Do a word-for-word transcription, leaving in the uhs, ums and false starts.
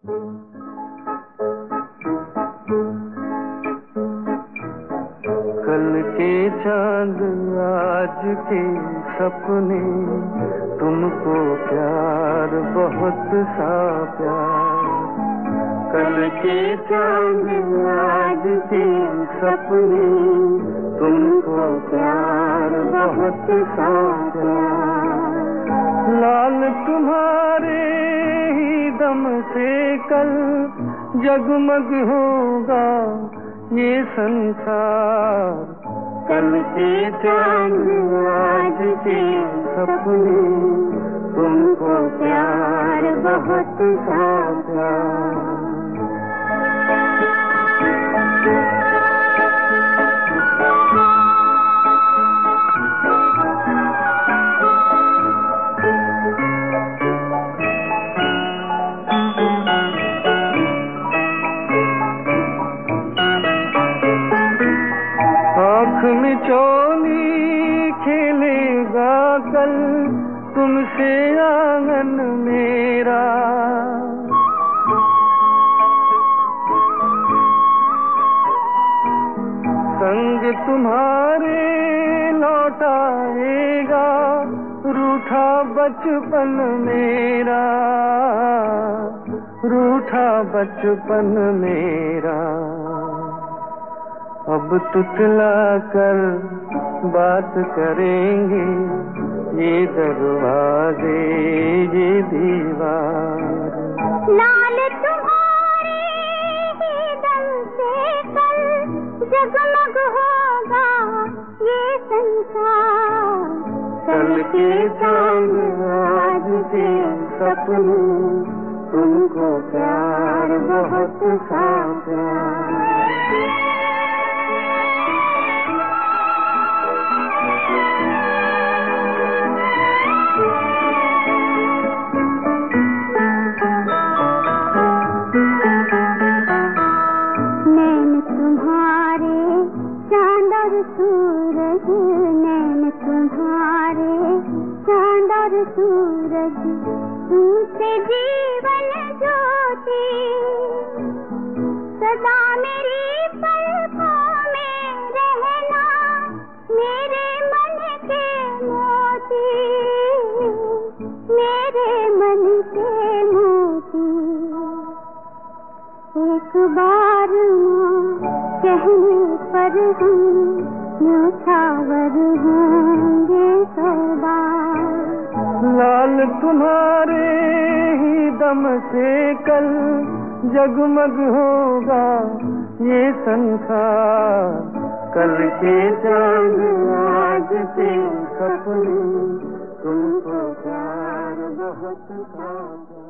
कल के चांद आज के सपने, तुमको प्यार बहुत सा प्यार। कल के चांद आज के सपने, तुमको प्यार बहुत सा प्यार। लाल तुम्हारे ही दम से कल जगमग होगा ये संसार। कल के चांद आज के सपने, तुमको प्यार बहुत सा प्यार। आँख में चोली खेलेगा कल तुमसे आंगन मेरा। संग तुम्हारे लौटाएगा रूठा बचपन मेरा, रूठा बचपन मेरा। अब तुतला कर बात करेंगे ये दरवाजे ये दीवार। लाल तुम्हारे ही दम से कल जगमग होगा ये संसार। कल के चांद आज के सपने, तुमको प्यार बहुत सा प्यार। सूरज नैन तुम्हारे चांद और सूरज, तुमसे जीवन ज्योति सदा मेरी पलकों में रहना, मेरे मन के मोती, मेरे मन के मोती। एक बार कहने पर हम न्योछावर होंगे सौ बार। लाल तुम्हारे ही दम से कल जगमग होगा ये संसार। कल के चांद आज के सपने, तुमको प्यार बहुत सा।